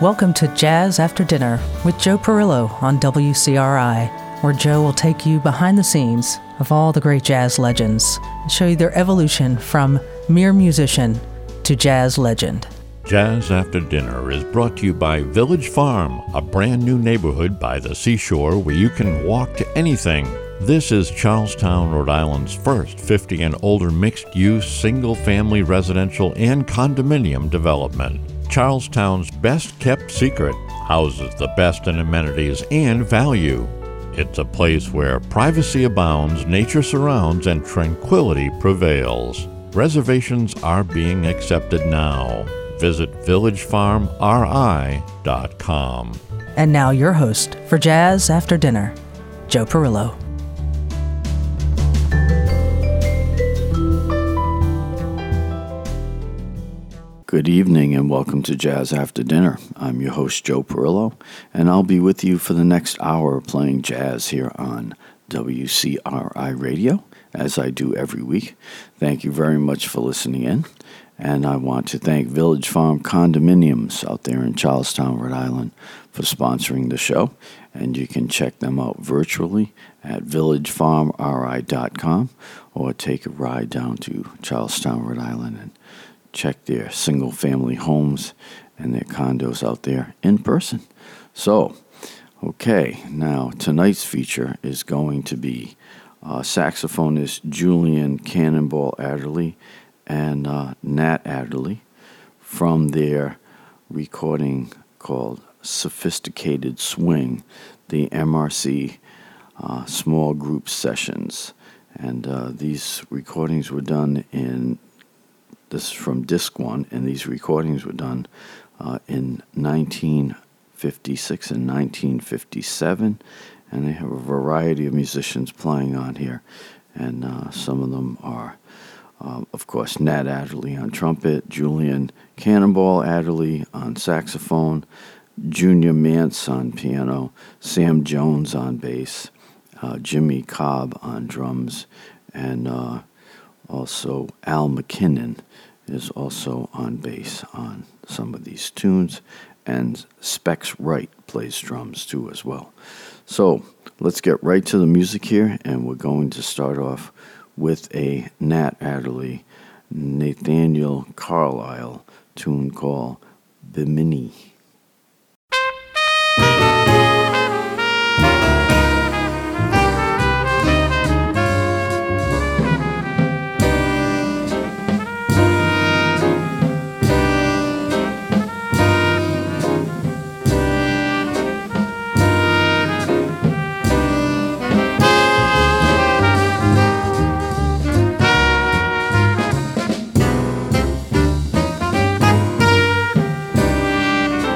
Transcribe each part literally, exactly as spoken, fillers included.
Welcome to Jazz After Dinner with Joe Perillo on W C R I, where Joe will take you behind the scenes of all the great jazz legends and show you their evolution from mere musician to jazz legend. Jazz After Dinner is brought to you by Village Farm, a brand new neighborhood by the seashore where you can walk to anything. This is Charlestown, Rhode Island's first fifty and older mixed-use, single-family residential and condominium development. Charlestown's best-kept secret houses the best in amenities and value. It's a place where privacy abounds, nature surrounds, and tranquility prevails. Reservations are being accepted now. Visit village farm r i dot com. And now your host for Jazz After Dinner, Joe Perillo. Good evening and welcome to Jazz After Dinner. I'm your host, Joe Perillo, and I'll be with you for the next hour playing jazz here on W C R I Radio, as I do every week. Thank you very much for listening in, and I want to thank Village Farm Condominiums out there in Charlestown, Rhode Island, for sponsoring the show, and you can check them out virtually at village farm r i dot com or take a ride down to Charlestown, Rhode Island, and check their single-family homes and their condos out there in person. So, okay, now tonight's feature is going to be uh, saxophonist Julian Cannonball Adderley and uh, Nat Adderley from their recording called Sophisticated Swing, the M R C uh, Small Group Sessions. And uh, these recordings were done in This is from Disc One, and these recordings were done uh, in nineteen fifty-six and nineteen fifty-seven, and they have a variety of musicians playing on here, and uh, some of them are, uh, of course, Nat Adderley on trumpet, Julian Cannonball Adderley on saxophone, Junior Mance on piano, Sam Jones on bass, uh, Jimmy Cobb on drums, and uh, also Al McKinnon is also on bass on some of these tunes, and Specs Wright plays drums too as well. So let's get right to the music here, and we're going to start off with a Nat Adderley, Nathaniel Carlisle tune called Bimini. Thank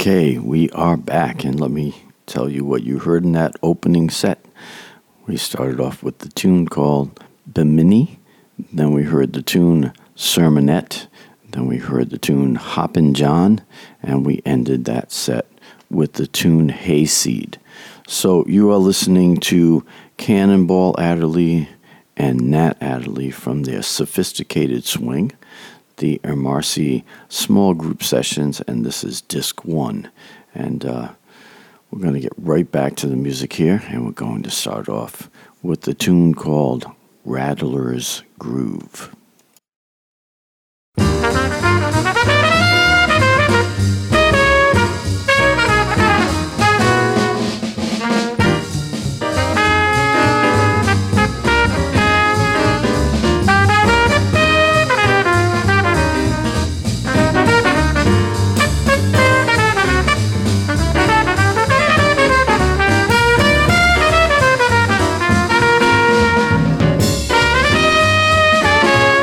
Okay, we are back, and let me tell you what you heard in that opening set. We started off with the tune called Bimini, then we heard the tune Sermonette, then we heard the tune Hoppin' John, and we ended that set with the tune Hayseed. So you are listening to Cannonball Adderley and Nat Adderley from their Sophisticated Swing, the Marcy Small Group Sessions, and this is Disc one. And uh, we're going to get right back to the music here, and we're going to start off with the tune called Rattler's Groove. Thank you.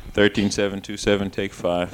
thirteen seven two seven, take five.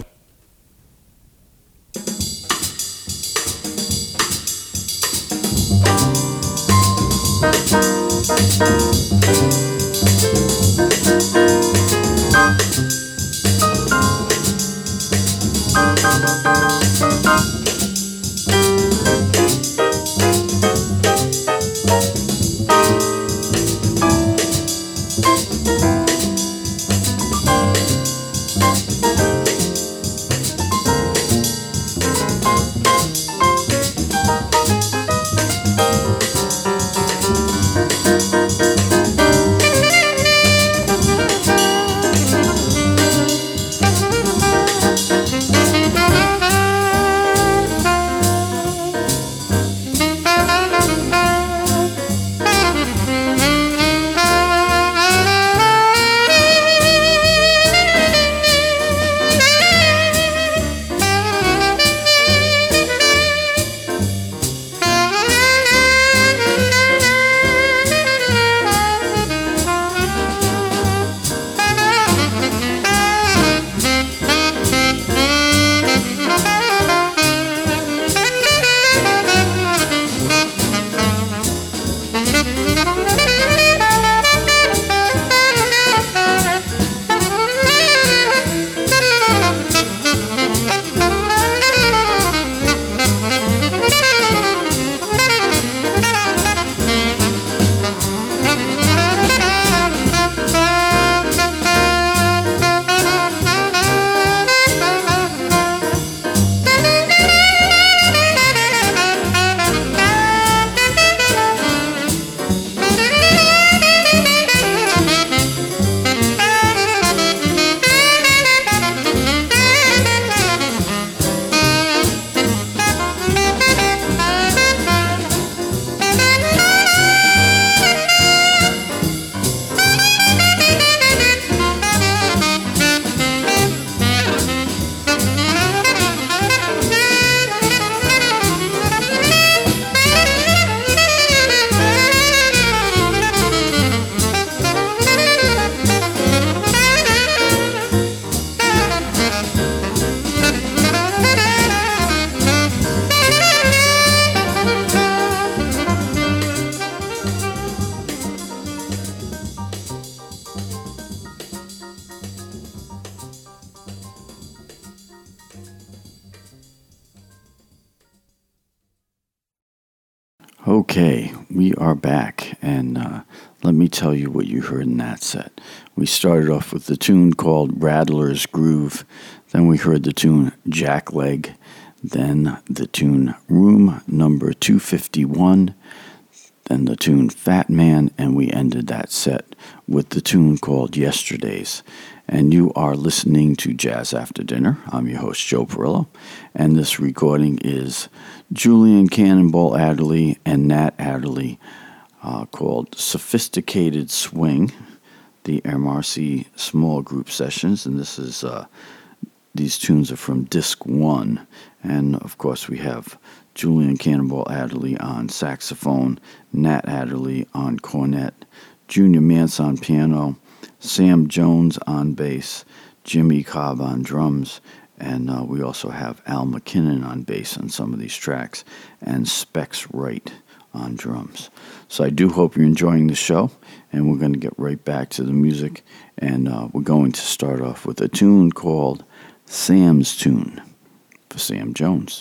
Okay, we are back, and uh, let me tell you what you heard in that set. We started off with the tune called Rattler's Groove, then we heard the tune Jackleg, then the tune Room Number two fifty-one, then the tune Fat Man, and we ended that set with the tune called Yesterdays. And you are listening to Jazz After Dinner. I'm your host, Joe Perillo, and this recording is Julian Cannonball Adderley and Nat Adderley, uh, called Sophisticated Swing, the M R C Small Group Sessions, and this is uh, these tunes are from Disc One, and of course we have Julian Cannonball Adderley on saxophone, Nat Adderley on cornet, Junior Mance on piano, Sam Jones on bass, Jimmy Cobb on drums, and uh, we also have Al McKinnon on bass on some of these tracks, and Specs Wright on drums. So I do hope you're enjoying the show, and we're going to get right back to the music, and uh, we're going to start off with a tune called Sam's Tune for Sam Jones.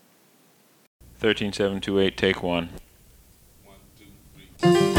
thirteen seven two eight, take one. One, two, three.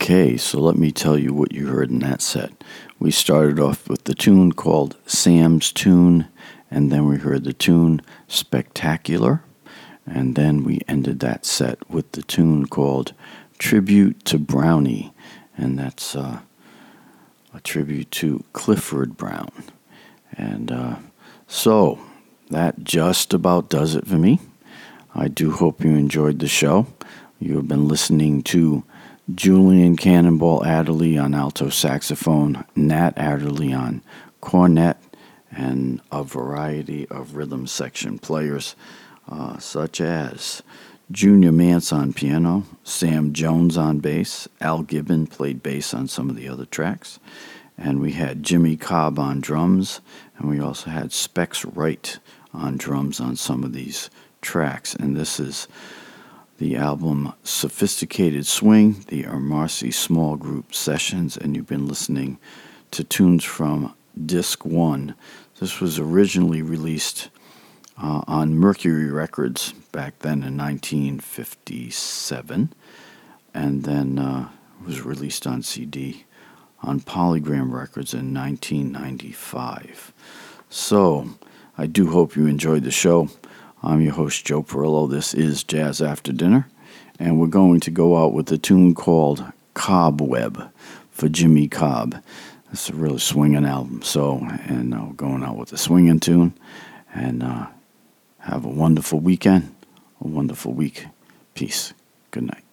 Okay, so let me tell you what you heard in that set. We started off with the tune called Sam's Tune, and then we heard the tune Spectacular, and then we ended that set with the tune called Tribute to Brownie, and that's uh, a tribute to Clifford Brown. And uh, so that just about does it for me. I do hope you enjoyed the show. You have been listening to Julian Cannonball Adderley on alto saxophone, Nat Adderley on cornet, and a variety of rhythm section players uh, such as Junior Mance on piano, Sam Jones on bass, Al Gibbon played bass on some of the other tracks, and we had Jimmy Cobb on drums, and we also had Specs Wright on drums on some of these tracks. And this is the album Sophisticated Swing, the Marcy Small Group Sessions, and you've been listening to tunes from Disc one. This was originally released uh, on Mercury Records back then in nineteen fifty-seven, and then uh, was released on C D on Polygram Records in nineteen ninety-five. So, I do hope you enjoyed the show. I'm your host, Joe Perillo. This is Jazz After Dinner, and we're going to go out with a tune called Cobweb for Jimmy Cobb. It's a really swinging album, so, and uh, we're going out with a swinging tune, and uh, have a wonderful weekend, a wonderful week. Peace. Good night.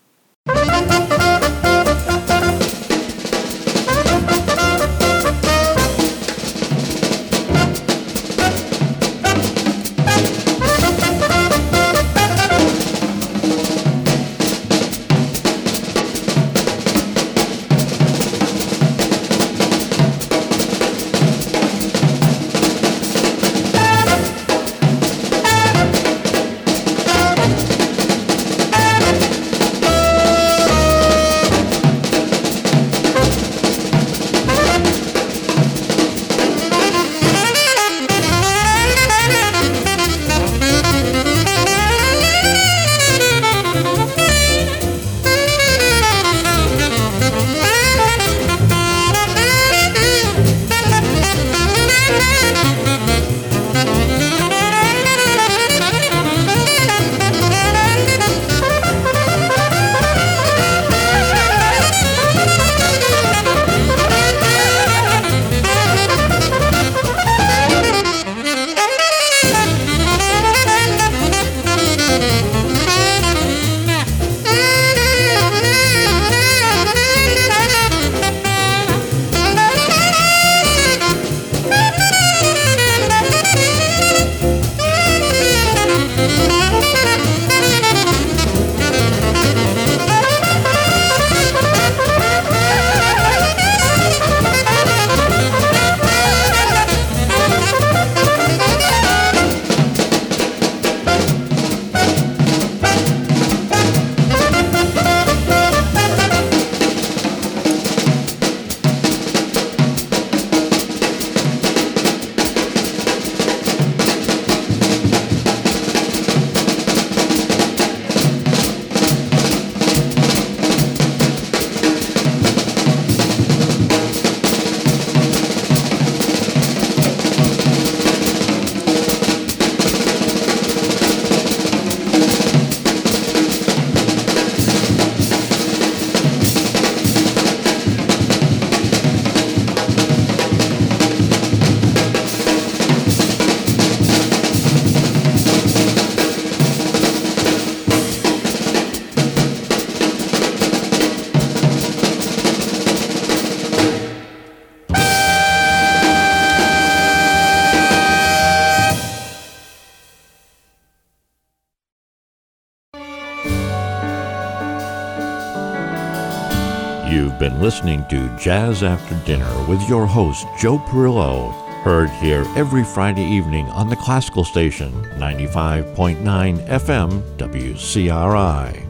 You've been listening to Jazz After Dinner with your host, Joe Perillo, heard here every Friday evening on the Classical Station, ninety-five point nine F M W C R I.